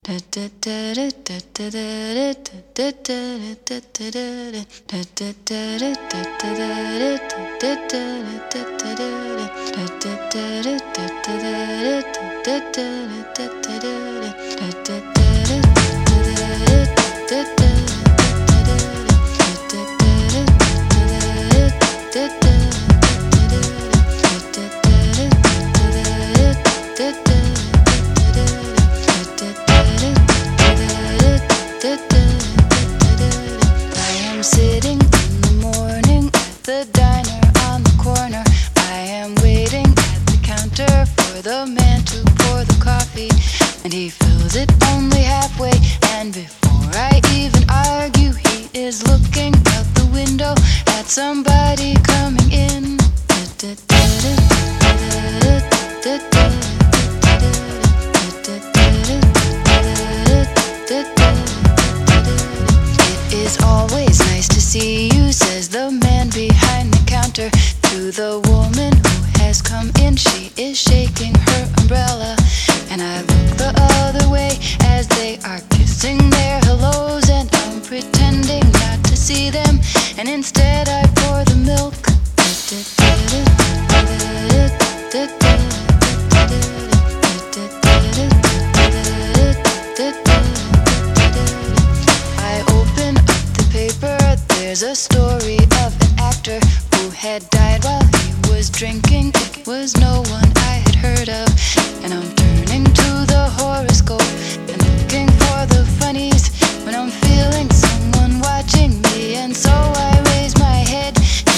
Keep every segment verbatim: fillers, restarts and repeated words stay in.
Sitting in the morning at the diner on the corner. I am waiting at the counter for the man to pour the coffee, and he fills it only halfway. And before I even argue, he is looking out the window at somebody coming in. It is always nice to see you, says the man behind the counter to the woman who has come in. She is shaking her umbrella, and I look the other way as they are kissing their hellos, and I'm pretending not to see them, and instead I pour the milk. I open up the paper. There's a story of an actor who had died while he was drinking. It was no one I had heard of, and I'm turning to the horoscope and looking for the funnies when I'm feeling someone watching me, and so I raise my head.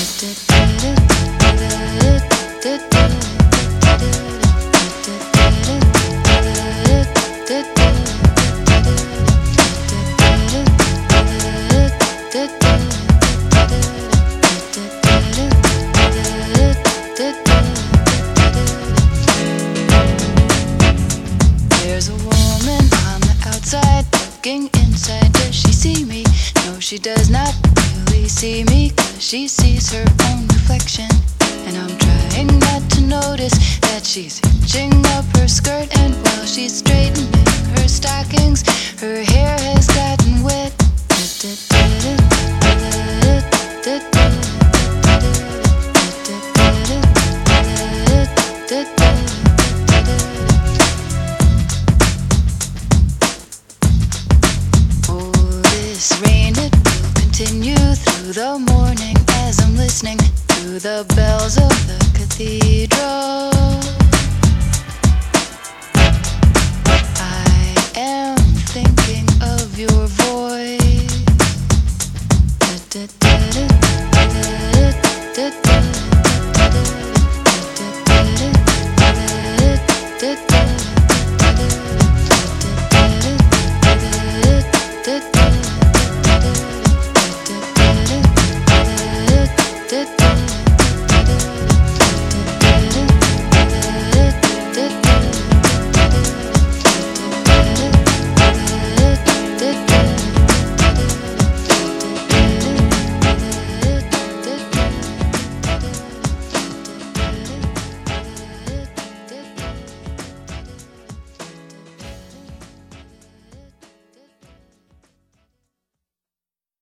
There's a woman on the outside looking inside. Does she see me? No, she does not really see me, 'cause she sees her own reflection. And I'm trying not to notice that she's hitching up her skirt, and while she's straightening her stockings, her hair has gotten wet. Oh, this rain, it will continue through the morning as I'm listening to the bells of the cathedral. I am thinking of your voice.